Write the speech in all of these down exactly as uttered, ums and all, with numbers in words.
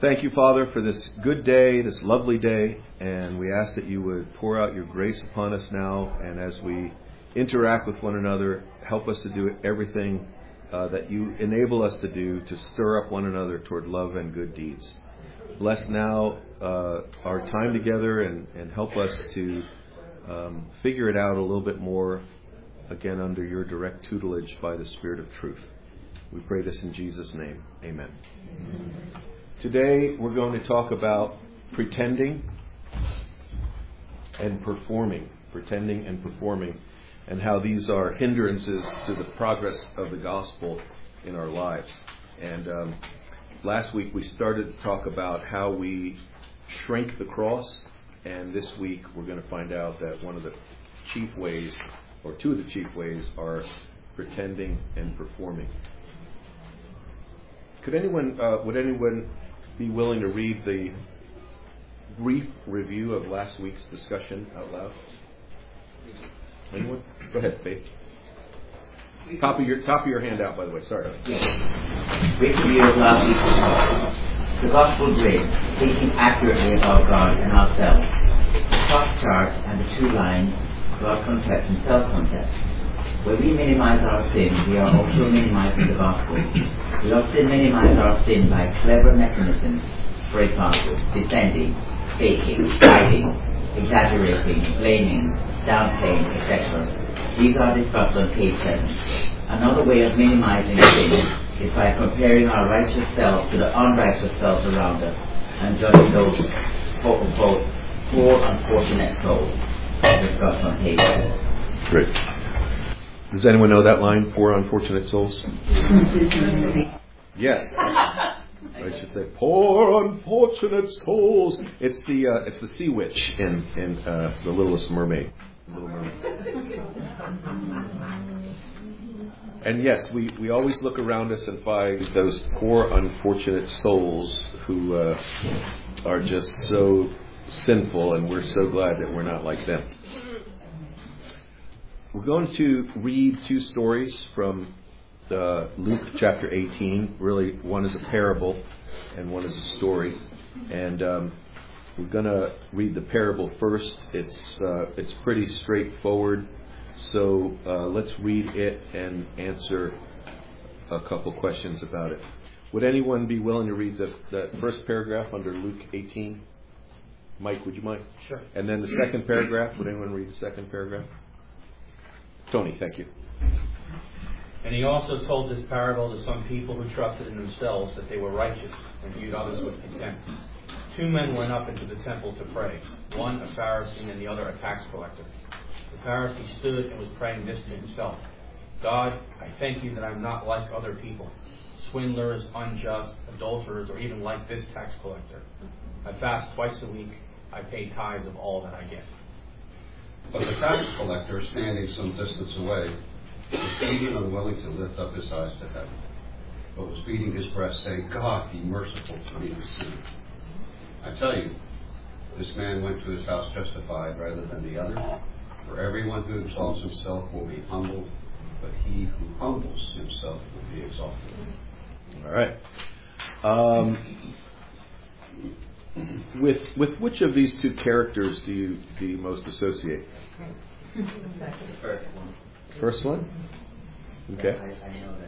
Thank you, Father, for this good day, this lovely day, and we ask that you would pour out your grace upon us now, and as we interact with one another, help us to do everything uh, that you enable us to do to stir up one another toward love and good deeds. Bless now uh, our time together and, and help us to um, figure it out a little bit more, again, under your direct tutelage by the Spirit of truth. We pray this in Jesus' name. Amen. Amen. Today we're going to talk about pretending and performing, pretending and performing, and how these are hindrances to the progress of the gospel in our lives. And um, last week we started to talk about how we shrink the cross, and this week we're going to find out that one of the chief ways, or two of the chief ways, are pretending and performing. Could anyone, uh, would anyone be willing to read the brief review of last week's discussion out loud? Anyone? Go ahead, Faith. Top of your top of your handout, by the way. Sorry. Brief review of last week's discussion. The gospel grid, thinking accurately about God and ourselves. The cross chart and the two lines, God concept and self-concept. When we minimize our sin, we are also minimizing the gospel. We often minimize our sin by clever mechanisms, for example, defending, faking, hiding, exaggerating, blaming, downplaying, et cetera. These are discussed on page seven. Another way of minimizing sin is by comparing our righteous self to the unrighteous self around us and judging those quote-unquote poor, unfortunate souls, discussed on page seven. Great. Does anyone know that line, poor unfortunate souls? Yes. I should say, poor unfortunate souls. It's the uh, it's the sea witch in, in uh, The Littlest Mermaid. Little Mermaid. And yes, we, we always look around us and find those poor unfortunate souls who uh, are just so sinful, and we're so glad that we're not like them. We're going to read two stories from uh, Luke chapter eighteen. Really, one is a parable and one is a story. And um, we're going to read the parable first. It's uh, it's pretty straightforward. So uh, let's read it and answer a couple questions about it. Would anyone be willing to read the, the first paragraph under Luke eighteen? Mike, would you mind? Sure. And then the second paragraph. Would anyone read the second paragraph? Tony, thank you. And he also told this parable to some people who trusted in themselves that they were righteous and viewed others with contempt. Two men went up into the temple to pray, one a Pharisee and the other a tax collector. The Pharisee stood and was praying this to himself: God, I thank you that I'm not like other people, swindlers, unjust, adulterers, or even like this tax collector. I fast twice a week. I pay tithes of all that I get. But the tax collector, standing some distance away, was even unwilling to lift up his eyes to heaven, but was beating his breast, saying, God, be merciful to me, a sinner. I tell you, this man went to his house justified rather than the other. For everyone who exalts himself will be humbled, but he who humbles himself will be exalted. All right. Um, with with which of these two characters do you do you most associate? The first one. First one? Okay. I, I know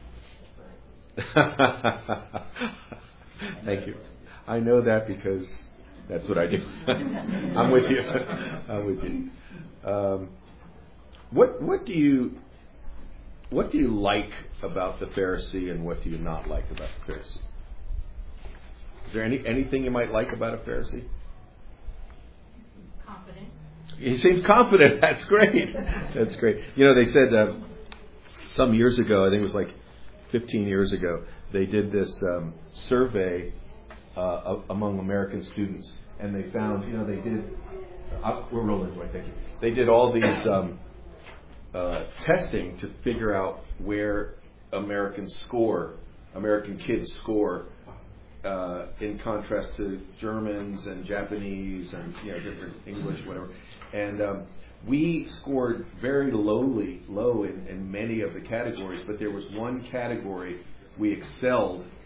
that. Thank you. I know that because that's what I do. I'm with you. I'm with you. Um, what what do you what do you like about the Pharisee, and what do you not like about the Pharisee? Is there any anything you might like about a Pharisee? Confident. He seems confident. That's great. That's great. You know, they said uh, some years ago, I think it was like fifteen years ago, they did this um, survey uh, among American students, and they found, you know, they did. Uh, we're rolling away. Thank you. They did all these um, uh, testing to figure out where Americans score, American kids score. Uh, in contrast to Germans and Japanese and, you know, different English, whatever. And um, we scored very lowly, low in, in many of the categories, but there was one category we excelled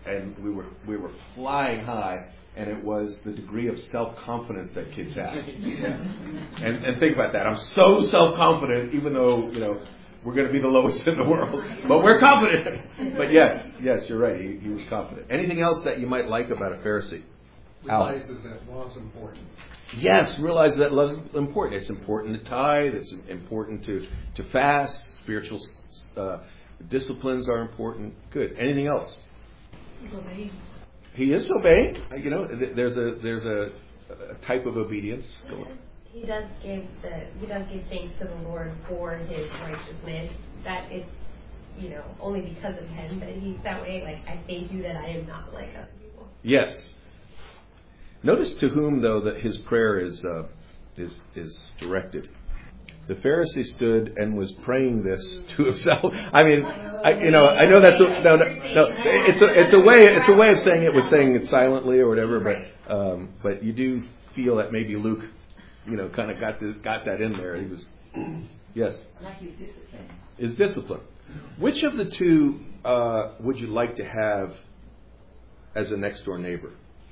and we were we were flying high, and it was the degree of self-confidence that kids have. Yeah. And and think about that. I'm so self-confident, even though, you know, we're going to be the lowest in the world, but we're confident. But yes, yes, you're right. He, he was confident. Anything else that you might like about a Pharisee? Realizes that law's important. Yes, realize that love's important. It's important to tithe. It's important to, to fast. Spiritual uh, disciplines are important. Good. Anything else? He's obeying. He is obeying. You know, there's a there's a, a type of obedience. Go on. He does give the he does give thanks to the Lord for his righteousness. That it's, you know, only because of him that he's that way. Like, I thank you that I am not like other people. Yes. Notice to whom, though, that his prayer is uh, is is directed. The Pharisee stood and was praying this to himself. I mean, I, you know, I know that's a, no, no, no. It's a it's a way it's a way of saying it was saying it silently or whatever. But um, but you do feel that maybe Luke, you know, kind of got this, got that in there. He was, yes. Like his discipline. Is discipline. Which of the two uh, would you like to have as a next door neighbor?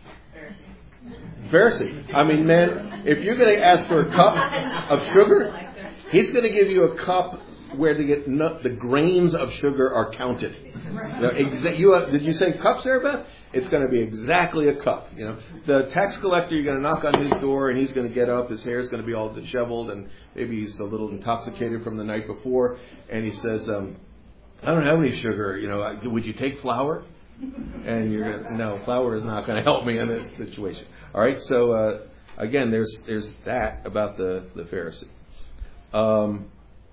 Pharisee. I mean, man, if you're going to ask for a cup of sugar, he's going to give you a cup where the, the grains of sugar are counted. You know, exa- you have, did you say cups there, Beth? It's going to be exactly a cup. You know, the tax collector, you're going to knock on his door, and he's going to get up. His hair is going to be all disheveled, and maybe he's a little intoxicated from the night before. And he says, um, "I don't have any sugar. You know, would you take flour?" And you're gonna, no, flour is not going to help me in this situation. All right. So uh, again, there's there's that about the the Pharisee. Um,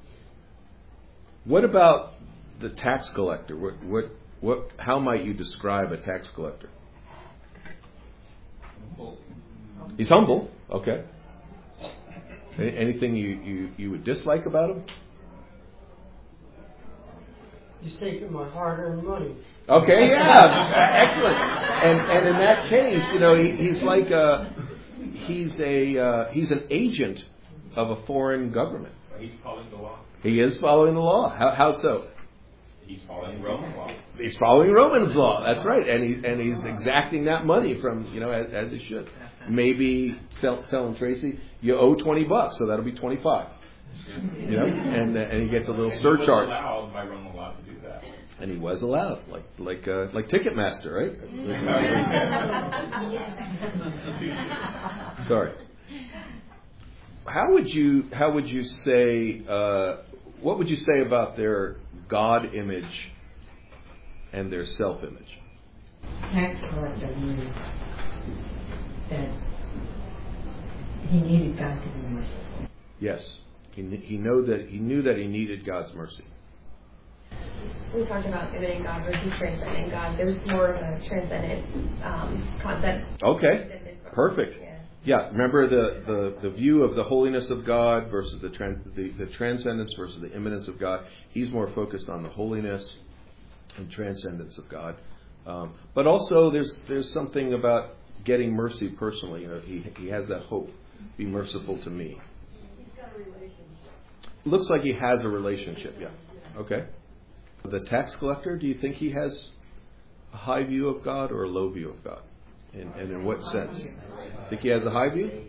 what about the tax collector? What what what? How might you describe a tax collector? Humble. He's humble. Okay. Anything you, you, you would dislike about him? He's taking my hard-earned money. Okay, yeah, excellent. And and in that case, you know, he, he's like a he's a uh, he's an agent of a foreign government. He's following the law. He is following the law. How how so? He's following Roman law. He's following Roman's law. That's right, and he and he's exacting that money from, you know, as, as he should. Maybe tell, telling Tracy, you owe twenty bucks, so that'll be twenty-five. You know, and uh, and he gets a little and surcharge. He was allowed by Roman law to do that. And he was allowed, like like uh, like Ticketmaster, right? Sorry. How would you how would you say uh, what would you say about their God image and their self image? Tax collector knew that he needed God to be merciful. Yes, he he know that he knew that he needed God's mercy. We talked about imaging God versus transcending God. There's more of a transcendent um, concept. Okay, perfect. Yeah. Yeah, remember the, the, the view of the holiness of God versus the, tran- the the transcendence versus the immanence of God. He's more focused on the holiness and transcendence of God. Um, but also, there's there's something about getting mercy personally. You know, he he has that hope. Be merciful to me. He's got a relationship. Looks like he has a relationship. Yeah. Okay. The tax collector, do you think he has a high view of God or a low view of God? And, and in what sense? Think he has a high view?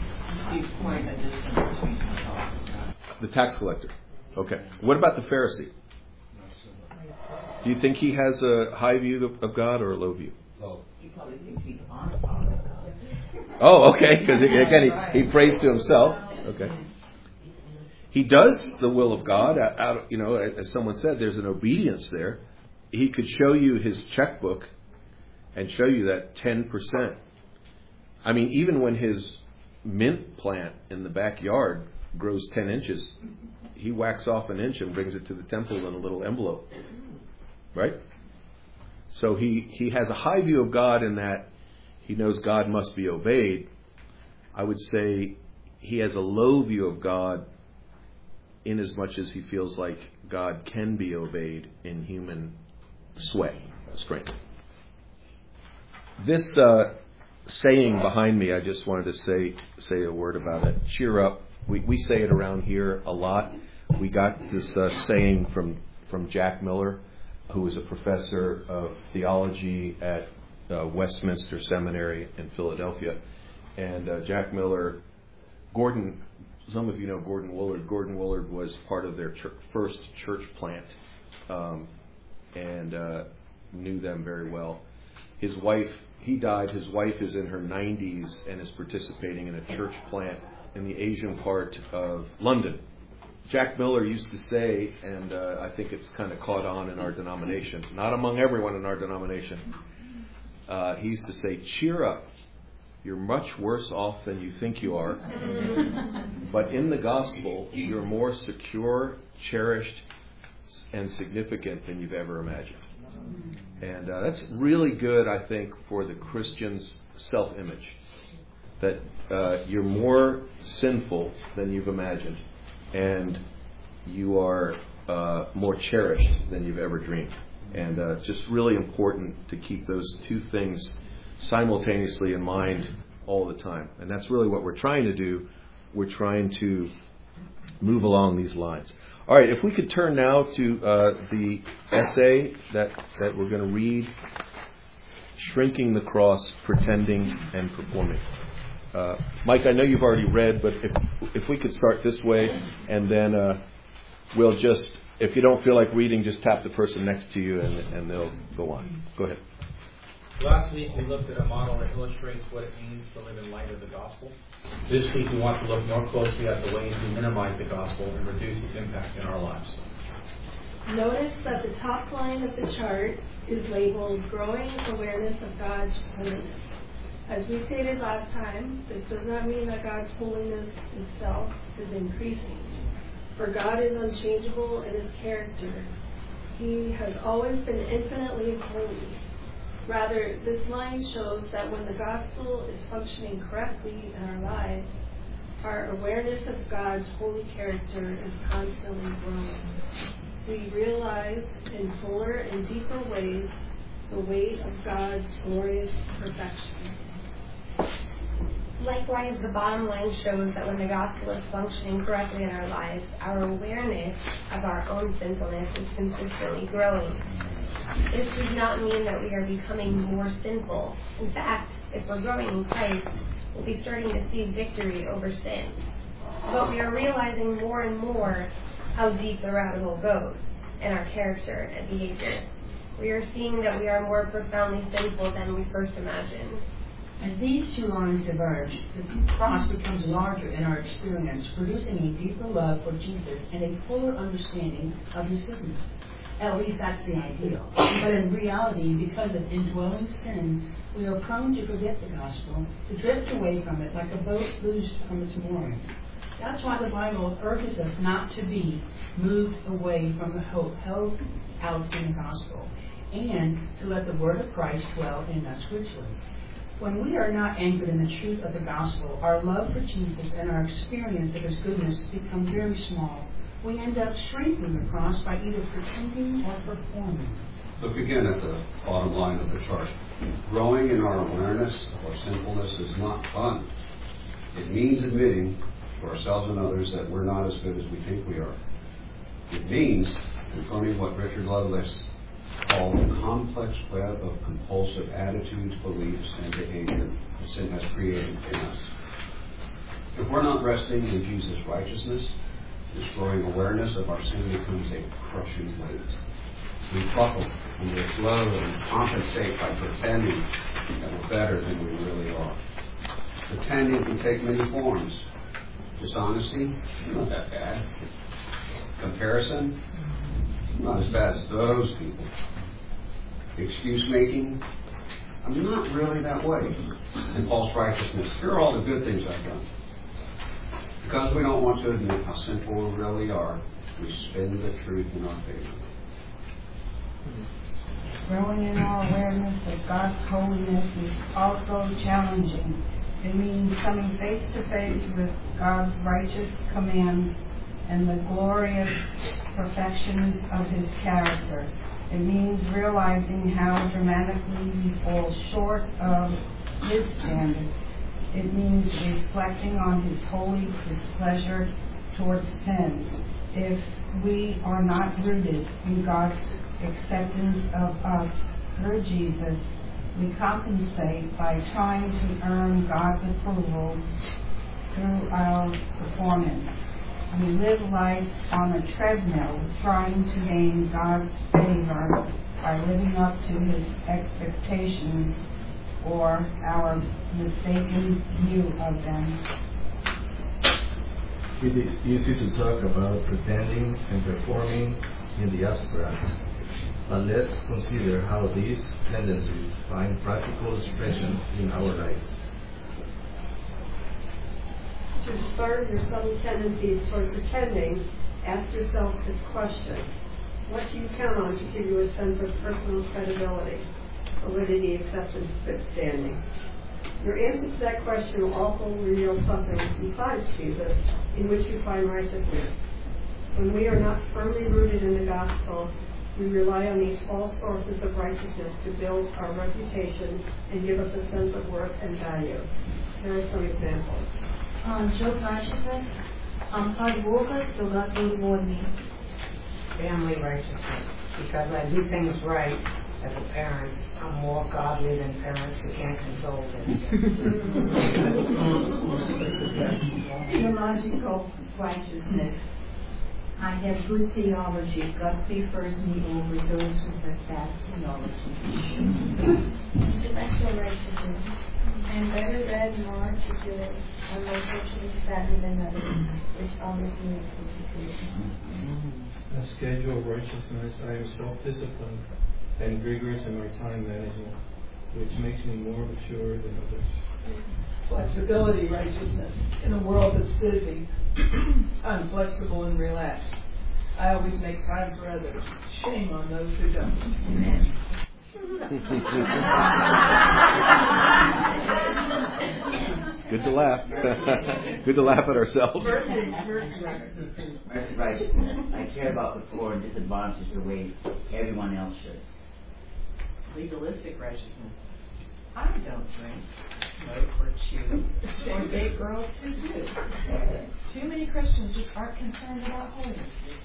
The tax collector. Okay. What about the Pharisee? Do you think he has a high view of, of God or a low view? Low. He probably thinks he's on God. Oh, okay. Because again, he, he prays to himself. Okay. He does the will of God. Out, out, you know, as someone said, there's an obedience there. He could show you his checkbook and show you that ten percent. I mean, even when his mint plant in the backyard grows ten inches, he whacks off an inch and brings it to the temple in a little envelope. Right? So he, he has a high view of God in that he knows God must be obeyed. I would say he has a low view of God in as much as he feels like God can be obeyed in human sway, strength. This uh, saying behind me, I just wanted to say say a word about it. Cheer up. We we say it around here a lot. We got this uh, saying from, from Jack Miller. who was a professor of theology at uh, Westminster Seminary in Philadelphia. And uh, Jack Miller, Gordon, some of you know Gordon Woolard. Gordon Woolard was part of their ch- first church plant um, and uh, knew them very well. His wife, he died, his wife is in her nineties and is participating in a church plant in the Asian part of London. Jack Miller used to say, and uh, I think it's kind of caught on in our denomination, not among everyone in our denomination, uh, he used to say, cheer up. You're much worse off than you think you are. But in the gospel, you're more secure, cherished, and significant than you've ever imagined. And uh, that's really good, I think, for the Christian's self-image. That uh, you're more sinful than you've imagined. And you are uh, more cherished than you've ever dreamed. And uh, just really important to keep those two things simultaneously in mind all the time. And that's really what we're trying to do. We're trying to move along these lines. All right, if we could turn now to uh, the essay that, that we're going to read, Shrinking the Cross, Pretending and Performing. Uh, Mike, I know you've already read, but if if we could start this way, and then uh, we'll just, if you don't feel like reading, just tap the person next to you and, and they'll go on. Go ahead. Last week we looked at a model that illustrates what it means to live in light of the gospel. This week we want to look more closely at the ways we minimize the gospel and reduce its impact in our lives. Notice that the top line of the chart is labeled Growing Awareness of God's Holiness. As we stated last time, this does not mean that God's holiness itself is increasing, for God is unchangeable in his character. He has always been infinitely holy. Rather, this line shows that when the gospel is functioning correctly in our lives, our awareness of God's holy character is constantly growing. We realize in fuller and deeper ways the weight of God's glorious perfection. Likewise, the bottom line shows that when the gospel is functioning correctly in our lives, our awareness of our own sinfulness is consistently growing. This does not mean that we are becoming more sinful. In fact, if we're growing in Christ, we'll be starting to see victory over sin. But we are realizing more and more how deep the rabbit hole goes in our character and behavior. We are seeing that we are more profoundly sinful than we first imagined. As these two lines diverge, the cross becomes larger in our experience, producing a deeper love for Jesus and a fuller understanding of his goodness. At least that's the ideal. But in reality, because of indwelling sin, we are prone to forget the gospel, to drift away from it like a boat loosed from its moorings. That's why the Bible urges us not to be moved away from the hope held out in the gospel, and to let the word of Christ dwell in us richly. When we are not anchored in the truth of the gospel, our love for Jesus and our experience of his goodness become very small. We end up shrinking the cross by either pretending or performing. Look again at the bottom line of the chart. Growing in our awareness of our sinfulness is not fun. It means admitting to ourselves and others that we're not as good as we think we are. It means confronting what Richard Lovelace called the complex web of compulsive attitudes, beliefs, and behavior that sin has created in us. If we're not resting in Jesus' righteousness, this growing awareness of our sin becomes a crushing weight. We buckle under its load and compensate by pretending that we're better than we really are. Pretending can take many forms. Dishonesty, not that bad. Comparison, not as bad as those people. Excuse making, I'm not really that way. And false righteousness, here are all the good things I've done. Because we don't want to admit how sinful we really are, we spin the truth in our favor. Growing in our awareness of God's holiness is also challenging. It means coming face to face with God's righteous commands and the glorious perfections of his character. It means realizing how dramatically we fall short of his standards. It means reflecting on his holy displeasure towards sin. If we are not rooted in God's acceptance of us through Jesus, we compensate by trying to earn God's approval through our performance. We live life on a treadmill trying to gain God's favor by living up to His expectations or our mistaken view of them. It is easy to talk about pretending and performing in the abstract, but let's consider how these tendencies find practical expression in our lives. To discern your subtle tendencies toward pretending, ask yourself this question: what do you count on to give you a sense of personal credibility, validity, acceptance, good standing? Your answer to that question will also reveal something besides Jesus in which you find righteousness. When we are not firmly rooted in the gospel, we rely on these false sources of righteousness to build our reputation and give us a sense of worth and value. Here are some examples. Um, Job righteousness, um, hard worker, so God will reward me. Family righteousness, because I do things right as a parent. I'm more godly than parents who can't control them. Theological righteousness. I have good theology. God prefers me over those who have bad theology. Intellectual righteousness. I am better read, more articulate, and more culturally savvy than others, which always leads to security. A schedule of righteousness. I am self-disciplined and rigorous in my time management, which makes me more mature than others. Flexibility righteousness. In a world that's busy, I'm flexible and relaxed. I always make time for others. Shame on those who don't. Good to laugh. Good to laugh at ourselves. Mercy righteousness. I care about the poor and disadvantaged the way everyone else should. Legalistic righteousness. I don't drink, smoke, or chew, or date girls who do. Too many Christians just aren't concerned about holiness.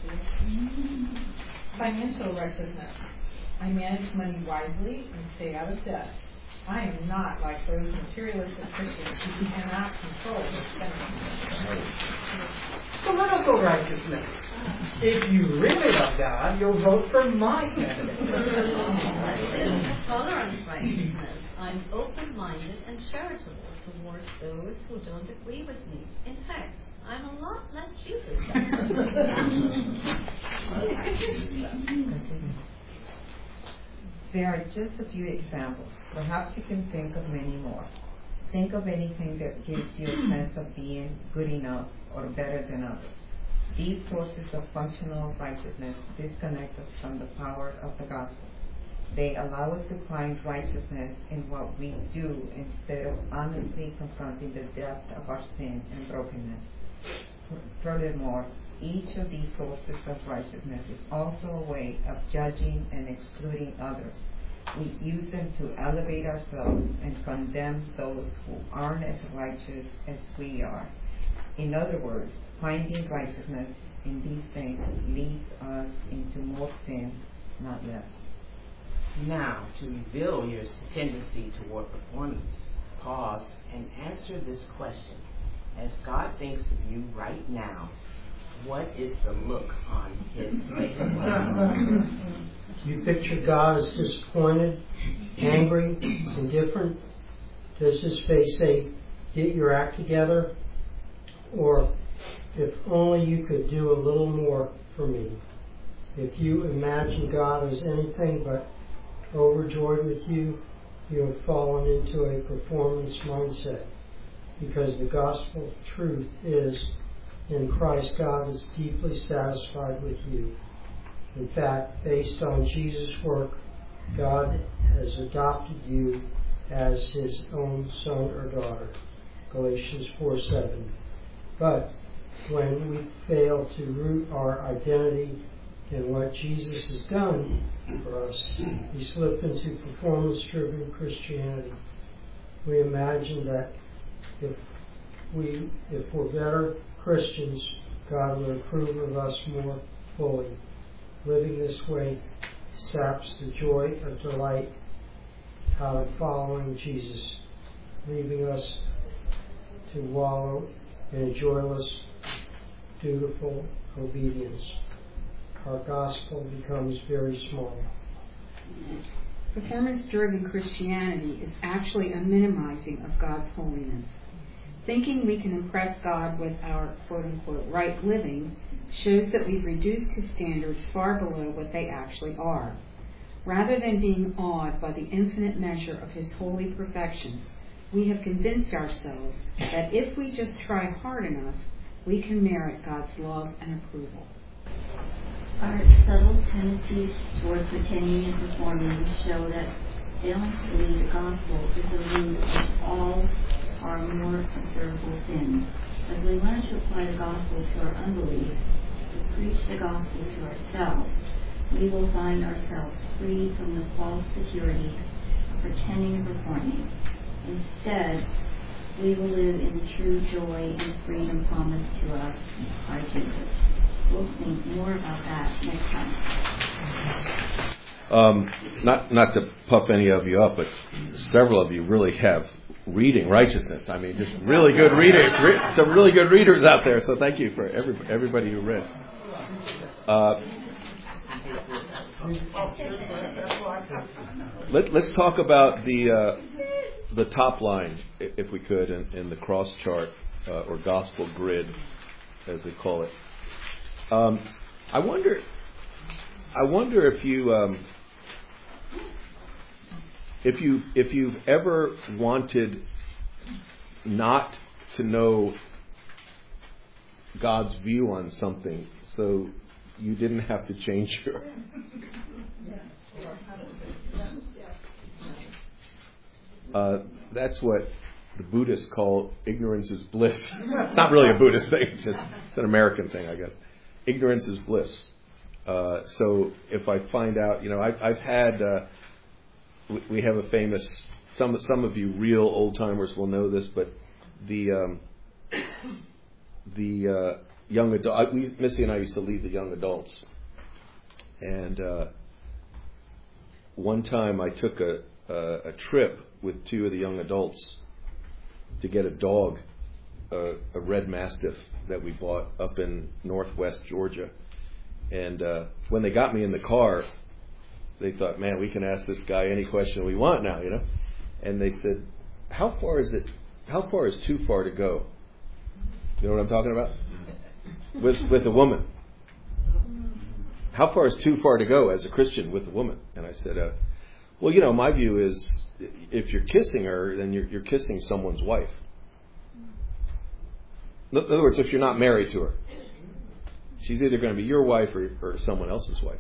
Financial righteousness. I manage money wisely and stay out of debt. I am not like those materialistic Christians who cannot control their spending. Political righteousness. If you really love God, you'll vote for my candidate. Tolerance righteousness. I'm open-minded and charitable towards those who don't agree with me. In fact, I'm a lot like Jesus. There are just a few examples. Perhaps you can think of many more. Think of anything that gives you a sense of being good enough or better than others. These sources of functional righteousness disconnect us from the power of the gospel. They allow us to find righteousness in what we do instead of honestly confronting the depth of our sin and brokenness. Furthermore, each of these sources of righteousness is also a way of judging and excluding others. We use them to elevate ourselves and condemn those who aren't as righteous as we are. In other words, finding righteousness in these things leads us into more sin, not less. Now, to reveal your tendency toward performance, pause and answer this question. As God thinks of you right now, what is the look on His face? You picture God as disappointed, angry, indifferent? Does His face say, get your act together? Or, if only you could do a little more for me? If you imagine God as anything but overjoyed with you, you have fallen into a performance mindset. Because the gospel truth is, in Christ, God is deeply satisfied with you. In fact, based on Jesus' work, God has adopted you as His own son or daughter. Galatians four seven. But when we fail to root our identity in what Jesus has done for us, we slip into performance-driven Christianity. We imagine that if we, if we're better Christians, God will approve of us more fully. Living this way saps the joy of delight out of following Jesus, leaving us to wallow in a joyless, dutiful obedience. Our gospel becomes very small. Performance-driven Christianity is actually a minimizing of God's holiness. Thinking we can impress God with our quote-unquote right living shows that we've reduced his standards far below what they actually are. Rather than being awed by the infinite measure of his holy perfections, we have convinced ourselves that if we just try hard enough, we can merit God's love and approval. Our subtle tendencies toward pretending and performing show that failing to believe the gospel is the root of all our more observable sins. As we learn to apply the gospel to our unbelief, to preach the gospel to ourselves, we will find ourselves free from the false security of pretending and performing. Instead, we will live in the true joy and freedom promised to us by Jesus. We'll think more about that next time. Um, not not to puff any of you up, but several of you really have reading righteousness. I mean, just really good readers. Re- some really good readers out there. So thank you for every, everybody who read. Uh, let, let's talk about the uh, the top line, if we could, in, in the cross chart uh, or gospel grid, as they call it. Um, I wonder. I wonder if you, um, if you, if you've ever wanted not to know God's view on something, so you didn't have to change your. Uh, that's what the Buddhists call ignorance is bliss. It's not really a Buddhist thing; it's just it's an American thing, I guess. Ignorance is bliss. Uh, so if I find out, you know, I've, I've had, uh, we, we have a famous, some some of you real old timers will know this, but the um, the uh, young adult, we, Missy and I used to lead the young adults, and uh, one time I took a, a a trip with two of the young adults to get a dog, a, a red mastiff that we bought up in northwest Georgia. And uh, when they got me in the car, they thought, man, we can ask this guy any question we want now, you know. And they said, how far is it, how far is too far to go? You know what I'm talking about? With with a woman. How far is too far to go as a Christian with a woman? And I said, uh, well, you know, my view is if you're kissing her, then you're, you're kissing someone's wife. In other words, if you're not married to her. She's either going to be your wife or, or someone else's wife.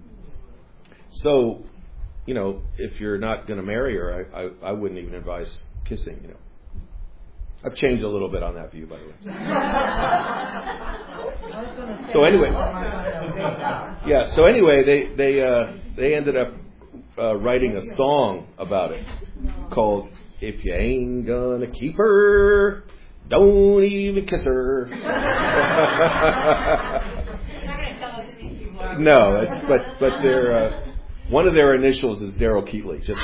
So, you know, if you're not going to marry her, I, I, I wouldn't even advise kissing, you know. I've changed a little bit on that view, by the way. So anyway, yeah. So anyway, they they uh, they ended up uh, writing a song about it called "If You Ain't Gonna Keep Her, Don't Even Kiss Her." No, it's, but but their uh, one of their initials is Daryl Keatley, just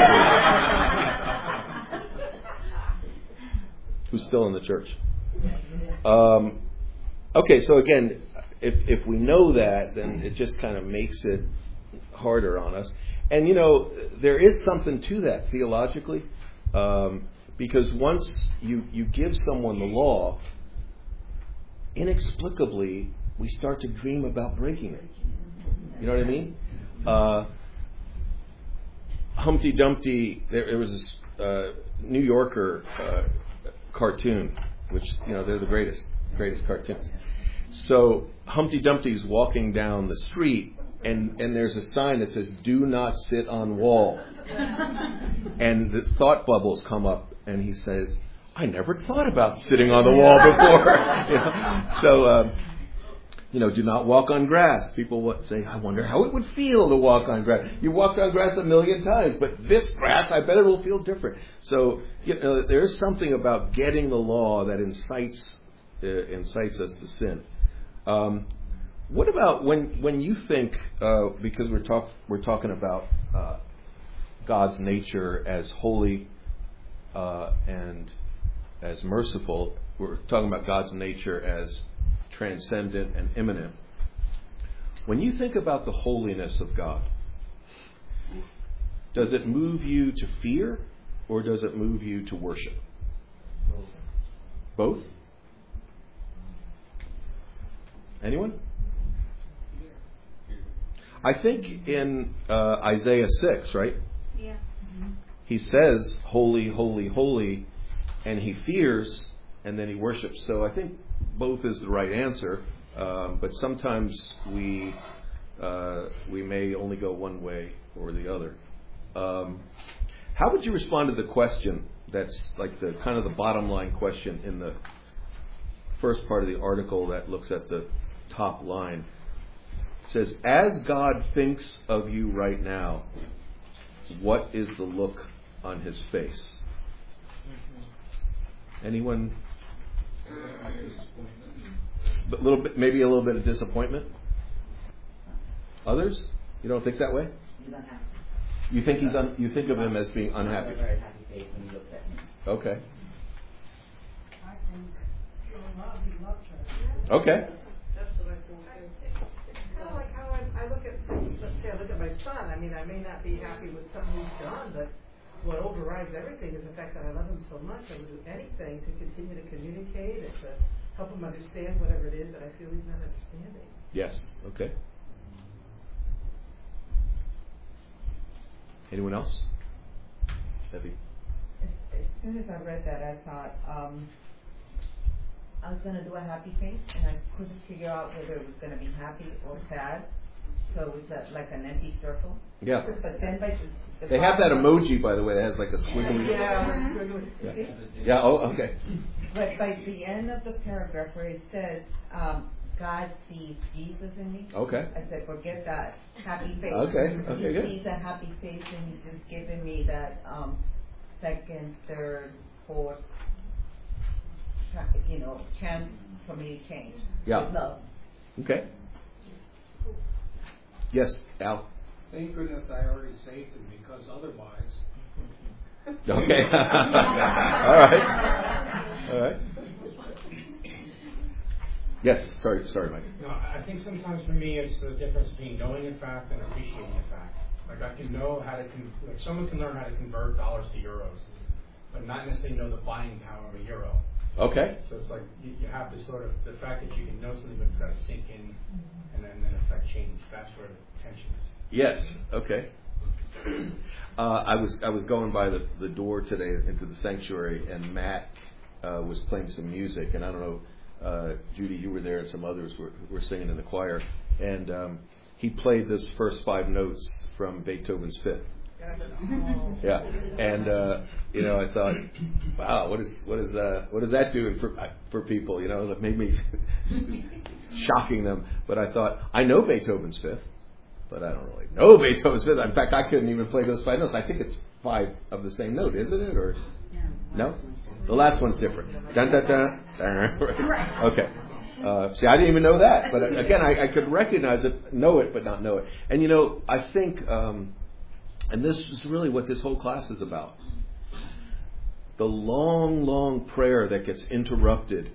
who's still in the church. Um, okay, so again, if if we know that, then it just kind of makes it harder on us. And you know, there is something to that theologically. Um, Because once you, you give someone the law, inexplicably, we start to dream about breaking it. You know what I mean? Uh, Humpty Dumpty, there, there was this uh, New Yorker uh, cartoon, which, you know, they're the greatest, greatest cartoons. So Humpty Dumpty's walking down the street, and, and there's a sign that says, "Do not sit on wall." And this thought bubbles come up. And he says, "I never thought about sitting on the wall before." You know? So, um, you know, do not walk on grass. People would say, "I wonder how it would feel to walk on grass." You walked on grass a million times, but this grass, I bet it will feel different. So, you know, there's something about getting the law that incites uh, incites us to sin. Um, What about when when you think, uh, because we're talk we're talking about uh, God's nature as holy uh, and as merciful. We're talking about God's nature as transcendent and immanent. When you think about the holiness of God, does it move you to fear or does it move you to worship? Both? Anyone? I think in uh, Isaiah six, right? Yeah. Mm-hmm. He says, holy, holy, holy, and he fears, and then he worships. So I think both is the right answer, um, but sometimes we uh, we may only go one way or the other. Um, how would you respond to the question that's like the kind of the bottom line question in the first part of the article that looks at the top line? It says, as God thinks of you right now, what is the look on his face? Anyone? A little bit, maybe a little bit of disappointment. Others? You don't think that way? He's unhappy. You think he's un, you think of him as being unhappy? Not a very happy face when he looks at me. Okay. I think he'll love, he loves her. Okay. That's what I think. It's kind of like how I, I look at things. Let's say I look at my son. I mean, I may not be happy with something he's done, but what overrides everything is the fact that I love him so much. I would do anything to continue to communicate and to help him understand whatever it is that I feel he's not understanding. Yes. Okay. Anyone else? Debbie. As, as soon as I read that, I thought um, I was going to do a happy face, and I couldn't figure out whether it was going to be happy or sad. So it was a, like an empty circle. Yeah. But then by the, the They have that emoji, by the way, that has like a squiggly. Yeah. Yeah. Yeah. Oh, okay. But by the end of the paragraph where it says, um, God sees Jesus in me. Okay. I said, forget that happy face. Okay, okay, He good. sees a happy face, and he's just giving me that um, second, third, fourth, you know, chance for me to change. Yeah. With love. Okay. Yes, Al. Thank goodness I already saved him, because otherwise. Okay. All right. All right. Yes. Sorry. Sorry, Mike. No, I think sometimes for me it's the difference between knowing a fact and appreciating a fact. Like I can know how to, con- like someone can learn how to convert dollars to euros, but not necessarily know the buying power of a euro. Okay. So it's like you, you have to sort of, the fact that you can know something but it's got to sink in and then, then affect change. That's where the tension is. Yes. Okay. Uh, I was I was going by the, the door today into the sanctuary, and Matt uh, was playing some music, and I don't know, uh, Judy, you were there, and some others were were singing in the choir, and um, he played this first five notes from Beethoven's Fifth. Yeah, and uh, you know, I thought, wow, what is what is uh, what is that doing for for people? You know, that made me shocking them. But I thought, I know Beethoven's Fifth, but I don't really know Beethoven's Fifth. In fact, I couldn't even play those five notes. I think it's five of the same note, isn't it? Or no? The last one's different. Dun dun dun. dun. Right. Okay. Uh, see, I didn't even know that. But again, I, I could recognize it, know it, but not know it. And you know, I think. Um, And this is really what this whole class is about. The long, long prayer that gets interrupted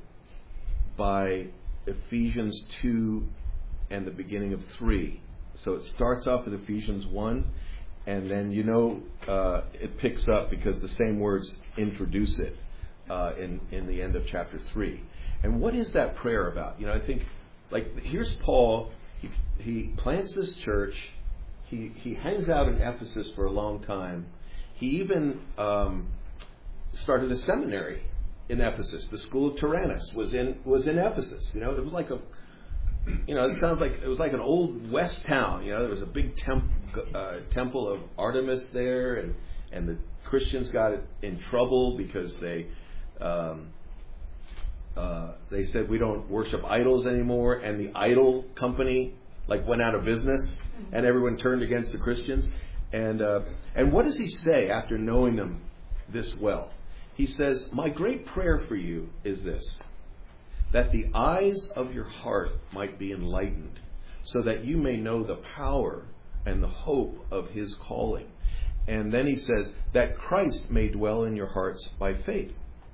by Ephesians two and the beginning of three. So it starts off with Ephesians one, and then, you know, uh, it picks up because the same words introduce it uh, in, in the end of chapter three. And what is that prayer about? You know, I think, like, here's Paul. He, he plants this church. He he hangs out in Ephesus for a long time. He even um, started a seminary in Ephesus. The school of Tyrannus was in was in Ephesus. You know, it was like a, you know, it sounds like it was like an old west town. You know, there was a big temp, uh, temple of Artemis there, and and the Christians got in trouble because they um, uh, they said we don't worship idols anymore, and the idol company like went out of business, and everyone turned against the Christians. And uh, and what does he say after knowing them this well? He says, "My great prayer for you is this, that the eyes of your heart might be enlightened, so that you may know the power and the hope of his calling. And then he says that Christ may dwell in your hearts by faith.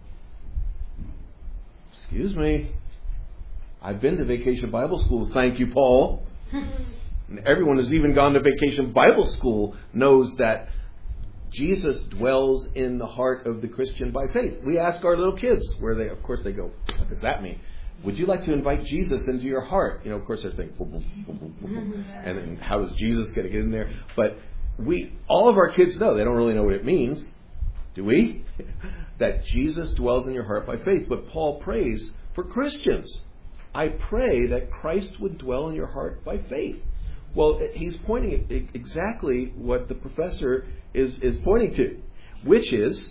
Excuse me. I've been to Vacation Bible School. Thank you, Paul. And everyone who's even gone to Vacation Bible School knows that Jesus dwells in the heart of the Christian by faith. We ask our little kids where they, of course, they go, what does that mean? Would you like to invite Jesus into your heart? You know, of course, they're thinking, boom, boom, boom, boom, boom. And then how does Jesus get to get in there? But we, all of our kids know. They don't really know what it means. Do we? That Jesus dwells in your heart by faith. But Paul prays for Christians. I pray that Christ would dwell in your heart by faith. Well, he's pointing at exactly what the professor is, is pointing to, which is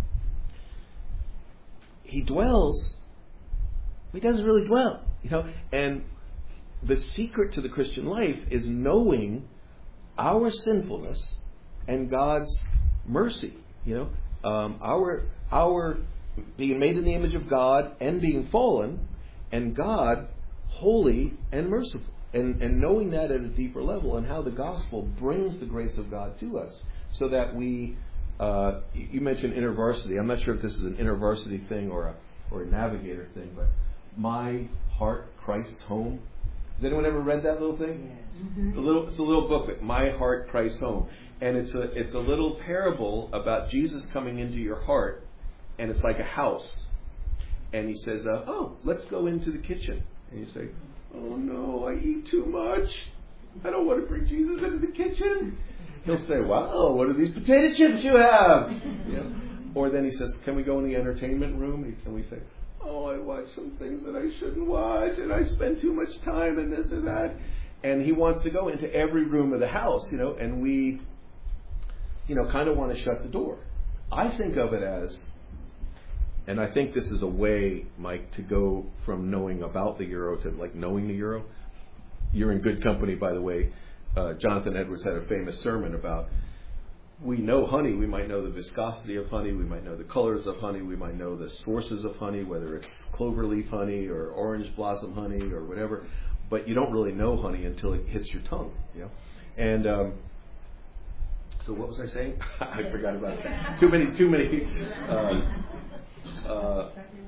he dwells, but he doesn't really dwell, you know. And the secret to the Christian life is knowing our sinfulness and God's mercy, you know, um, our our being made in the image of God and being fallen, and God holy and merciful. And, and knowing that at a deeper level, and how the gospel brings the grace of God to us, so that we, uh, you mentioned InterVarsity. I'm not sure if this is an InterVarsity thing or a or a Navigator thing, but My Heart, Christ's Home. Has anyone ever read that little thing? Yeah. Mm-hmm. It's a little, it's a little booklet, My Heart, Christ's Home, and it's a it's a little parable about Jesus coming into your heart, and it's like a house, and he says, uh, "Oh, let's go into the kitchen," and you say, "Oh no, I eat too much. I don't want to bring Jesus into the kitchen." He'll say, "Wow, what are these potato chips you have?" You know? Or then he says, "Can we go in the entertainment room?" And we say, "Oh, I watch some things that I shouldn't watch, and I spend too much time in this or that." And he wants to go into every room of the house, you know, and we, you know, kind of want to shut the door. I think of it as, and I think this is a way, Mike, to go from knowing about the euro to like knowing the euro. You're in good company, by the way. Uh, Jonathan Edwards had a famous sermon about, we know honey, we might know the viscosity of honey, we might know the colors of honey, we might know the sources of honey, whether it's cloverleaf honey or orange blossom honey or whatever, but you don't really know honey until it hits your tongue, you know. And um, so what was I saying? I forgot about it. Too many, too many. Um, Uh,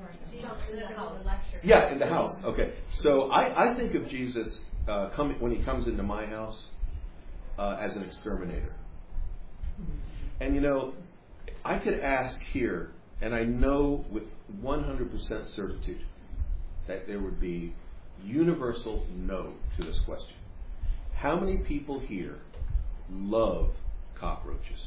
yeah, in the house. Okay. So I, I think of Jesus uh, coming when he comes into my house uh, as an exterminator. And you know, I could ask here, and I know with one hundred percent certitude that there would be universal no to this question. How many people here love cockroaches?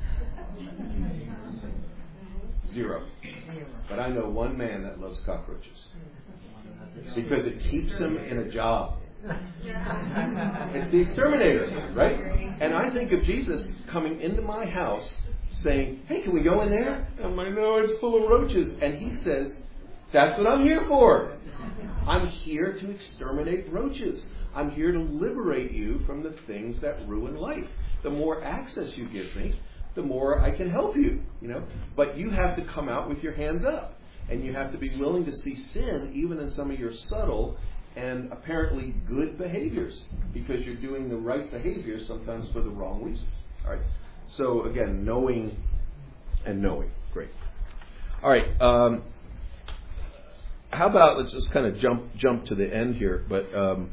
Zero. But I know one man that loves cockroaches. Because it keeps him in a job. It's the exterminator, right? And I think of Jesus coming into my house saying, "Hey, can we go in there?" And I'm like, "No, it's full of roaches." And he says, "That's what I'm here for. I'm here to exterminate roaches. I'm here to liberate you from the things that ruin life. The more access you give me, the more I can help you, you know. But you have to come out with your hands up, and you have to be willing to see sin even in some of your subtle and apparently good behaviors, because you're doing the right behaviors sometimes for the wrong reasons." All right. So again, knowing and knowing, great. All right. Um, how about let's just kind of jump jump to the end here, but. Um,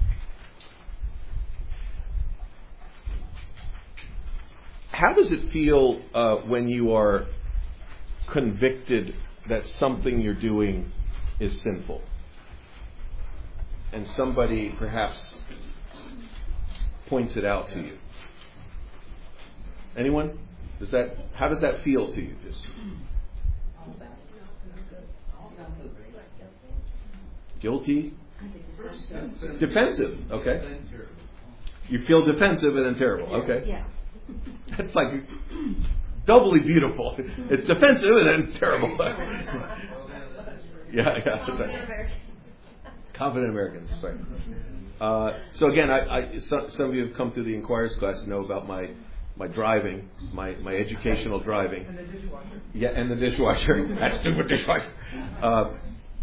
How does it feel uh, when you are convicted that something you're doing is sinful? And somebody perhaps points it out to you. Anyone? Does that? How does that feel to you? Just guilty? Defensive. Okay. You feel defensive and then terrible. Okay. Yeah. That's like doubly beautiful. It's defensive and then terrible. yeah, yeah. That's right. Confident Americans. Sorry. Uh, so again, I, I, some, some of you have come through the Inquirers class and know about my my driving, my, my educational driving. And the dishwasher. Yeah, and the dishwasher. That stupid dishwasher. Uh,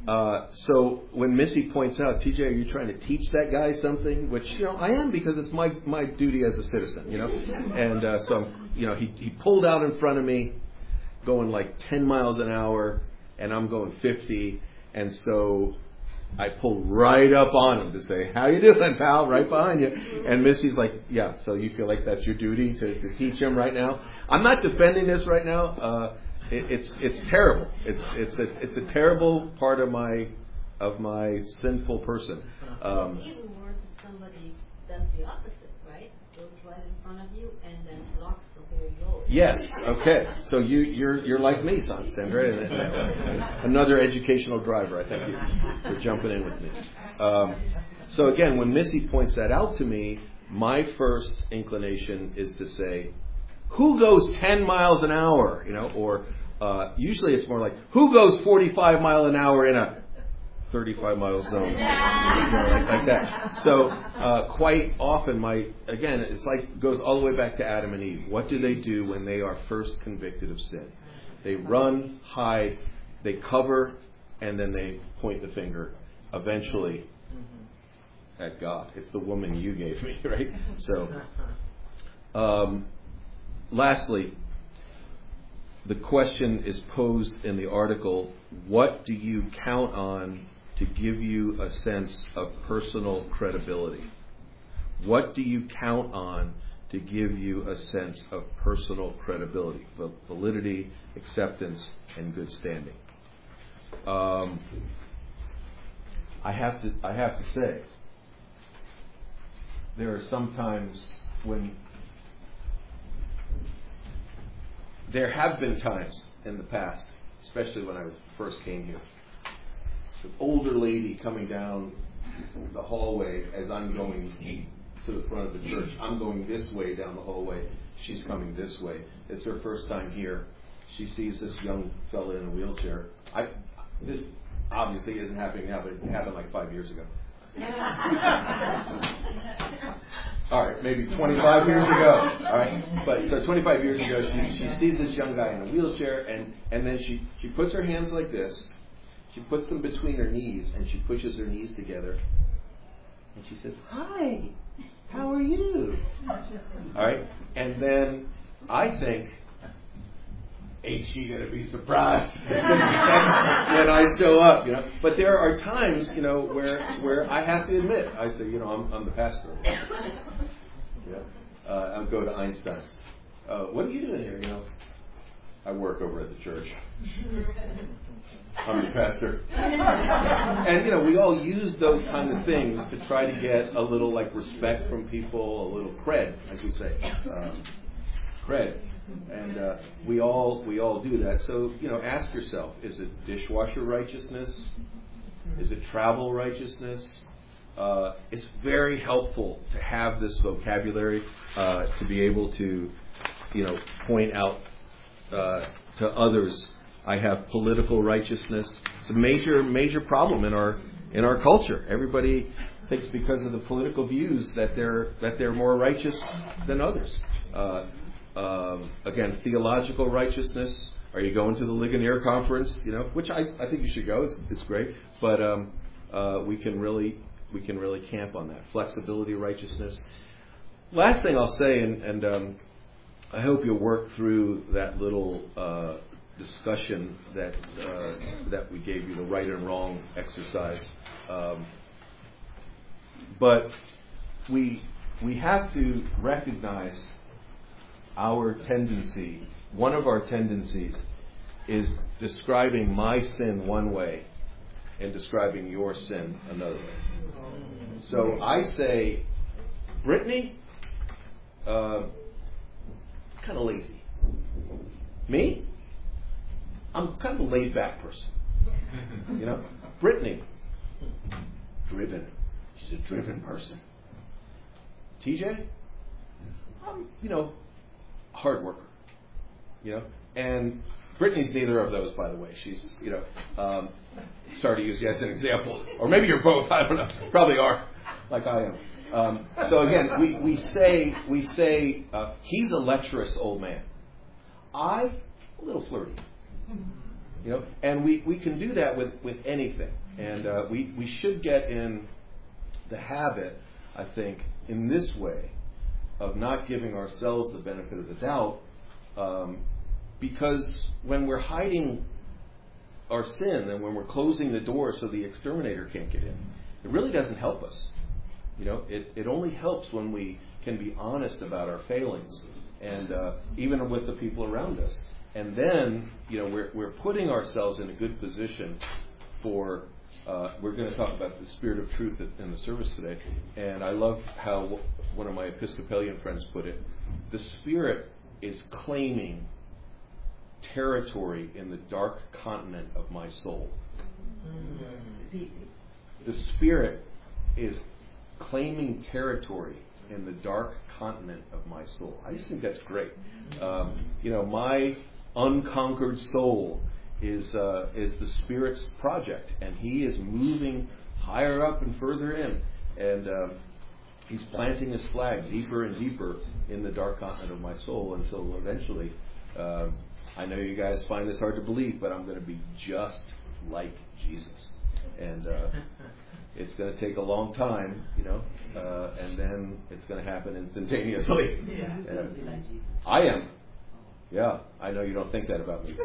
Uh, so when Missy points out, T J, are you trying to teach that guy something? Which, you know, I am, because it's my my duty as a citizen, you know. And uh, so, you know, he, he pulled out in front of me, going like ten miles an hour, and I'm going fifty. And so I pulled right up on him to say, how you doing, pal? Right behind you. And Missy's like, yeah, so you feel like that's your duty to, to teach him right now? I'm not defending this right now. Uh, it, it's it's terrible. It's it's a it's a terrible part of my of my sinful person. Um, Even worse if somebody does the opposite, right? Goes right in front of you and then blocks the whole road. Yes. Okay. So you you're you're like me, son, Sandra. And another educational driver. I thank you for jumping in with me. Um, so again, when Missy points that out to me, my first inclination is to say, who goes ten miles an hour? You know, or uh, usually it's more like, who goes forty-five mile an hour in a thirty-five mile zone, you know, like, like that. So uh, quite often, my again, it's like goes all the way back to Adam and Eve. What do they do when they are first convicted of sin? They run, hide, they cover, and then they point the finger, eventually, at God. It's the woman you gave me, right? So, um, lastly, the question is posed in the article, what do you count on to give you a sense of personal credibility? What do you count on to give you a sense of personal credibility, validity, acceptance, and good standing? Um, I have to I have to say, there are some times when there have been times in the past, especially when I first came here. It's an older lady coming down the hallway as I'm going to the front of the church. I'm going this way down the hallway. She's coming this way. It's her first time here. She sees this young fella in a wheelchair. I, this obviously isn't happening now, but it happened like five years ago. All right, maybe twenty-five years ago. All right, but so twenty-five years ago, she, she sees this young guy in a wheelchair, and, and then she, she puts her hands like this. She puts them between her knees, and she pushes her knees together. And she says, "Hi, how are you?" All right, and then I think, ain't she going to be surprised when I show up, you know? But there are times, you know, where where I have to admit, I say, you know, I'm, I'm the pastor. Yeah, uh, I'll go to Einstein's. Uh, what are you doing here? You know, I work over at the church. I'm the pastor. And, you know, we all use those kind of things to try to get a little, like, respect from people, a little cred, as we say. Um, cred. And uh, we all we all do that. So, you know, ask yourself, is it dishwasher righteousness? Is it travel righteousness? Uh, it's very helpful to have this vocabulary uh, to be able to, you know, point out uh, to others. I have political righteousness. It's a major, major problem in our in our culture. Everybody thinks because of the political views that they're that they're more righteous than others. Uh, Um, again, theological righteousness. Are you going to the Ligonier conference? You know, which I, I think you should go. It's, it's great, but um, uh, we can really we can really camp on that flexibility, righteousness. Last thing I'll say, and, and um, I hope you'll work through that little uh, discussion that uh, that we gave you, the right and wrong exercise. Um, but we we have to recognize our tendency, one of our tendencies, is describing my sin one way and describing your sin another way. So I say, Brittany, uh, kind of lazy. Me, I'm kind of a laid back person. You know, Brittany, driven. She's a driven person. T J, I'm, you know, hard worker, you know, and Brittany's neither of those, by the way. She's, you know, um, sorry to use you as an example, or maybe you're both. I don't know. Probably are, like I am. Um, so again, we, we say we say uh, he's a lecherous old man. I a little flirty. You know, and we, we can do that with, with anything. And uh, we, we should get in the habit, I think, in this way, of not giving ourselves the benefit of the doubt, um, because when we're hiding our sin and when we're closing the door so the exterminator can't get in, it really doesn't help us. You know, it, it only helps when we can be honest about our failings, and uh, even with the people around us. And then, you know, we're we're putting ourselves in a good position for. Uh, we're going to talk about the spirit of truth in the service today, and I love how one of my Episcopalian friends put it. The Spirit is claiming territory in the dark continent of my soul. The Spirit is claiming territory in the dark continent of my soul. I just think that's great. Um, you know, my unconquered soul is uh, is the Spirit's project, and He is moving higher up and further in, and um, He's planting His flag deeper and deeper in the dark continent of my soul until eventually, um, I know you guys find this hard to believe, but I'm going to be just like Jesus, and uh, it's going to take a long time, you know, uh, and then it's going to happen instantaneously. Yeah, uh, I am. Yeah, I know you don't think that about me.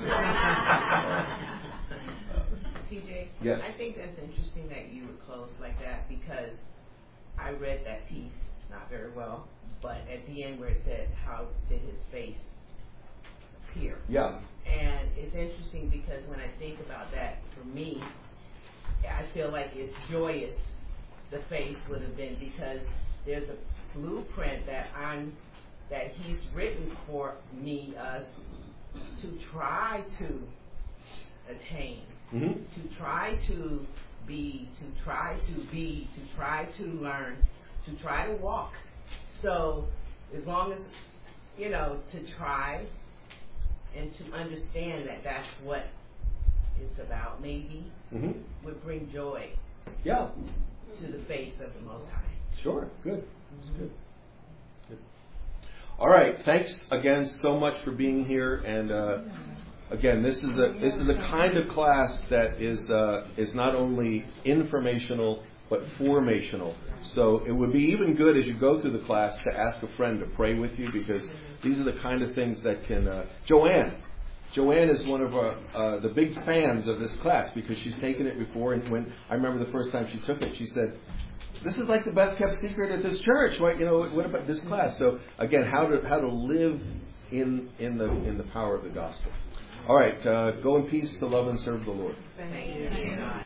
T J, yes. I think that's interesting that you would close like that, because I read that piece, not very well, but at the end where it said, how did his face appear? Yeah. And it's interesting because when I think about that, for me, I feel like it's joyous, the face would have been, because there's a blueprint that I'm that He's written for me, us, to try to attain, mm-hmm. to try to be, to try to be, to try to learn, to try to walk. So as long as, you know, to try and to understand that that's what it's about, maybe, mm-hmm. would bring joy yeah. to the face of the Most High. Sure, good. That's good. Good. All right, thanks again so much for being here. And uh, again, this is a this is a kind of class that is uh, is not only informational but formational. So it would be even good as you go through the class to ask a friend to pray with you, because these are the kind of things that can. Uh, Joanne, Joanne is one of our, uh, the big fans of this class, because she's taken it before. And when I remember the first time she took it, she said, "This is like the best kept secret at this church. What, you know, what about this class?" So again, how to how to live in in the in the power of the gospel. All right, uh, go in peace to love and serve the Lord. Thank you.